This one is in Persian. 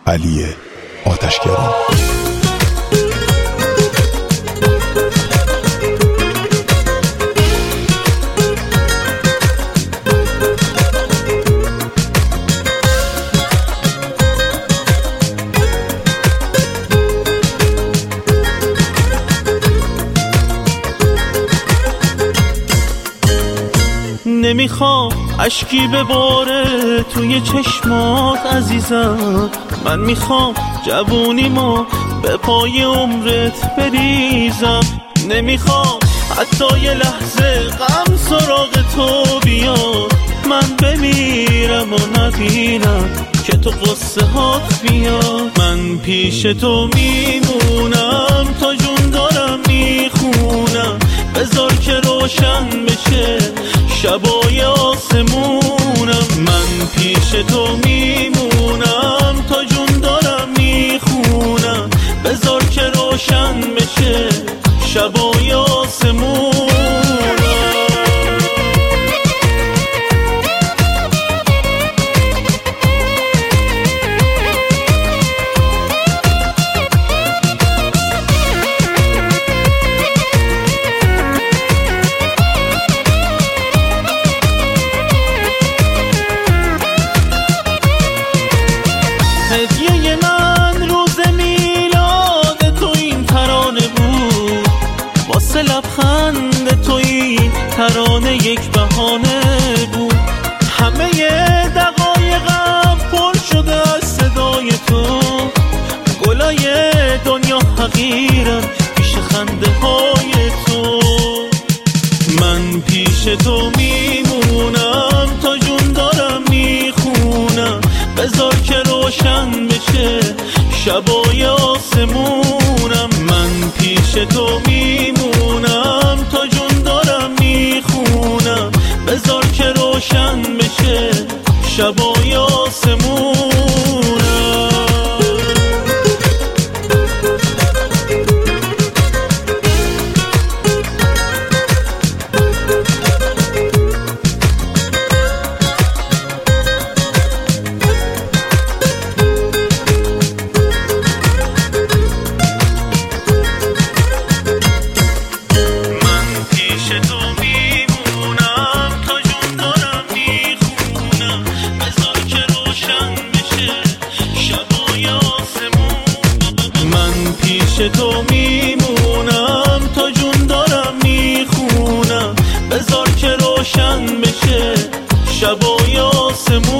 علی آتشگران. نمیخوام اشکی بباره توی چشمات عزیزم، من میخوام جوونیمو به پای عمرت بریزم. نمیخوام حتی یه لحظه غم سراغ تو بیاد، من بمیرم و نبینم که تو قصه هات بیاد. من پیش تو میمونم تا جون دارم میخونم، بذار که روشن بشه شبای آسمونم. من پیش تو میمونم تا جون دارم میخونم، بذار که روشن بشه شبای آسمونم. هدیه من روز میلاد تو این ترانه بود، واسه لبخند تو این ترانه یک بهانه بود. همه دقایقم پر شده از صدای تو، گلای دنیا حقیرم پیش خنده های تو. من پیش تو میمونم تا جون دارم میخونم، بذار که روشن بشه شبای آسمونم. من پیش تو میمونم تا جون دارم میخونم، بذار که روشن بشه شبای آسمونم. پیش تو میمونم تا جون دارم میخونم، بذار که روشن بشه شبای آسمون.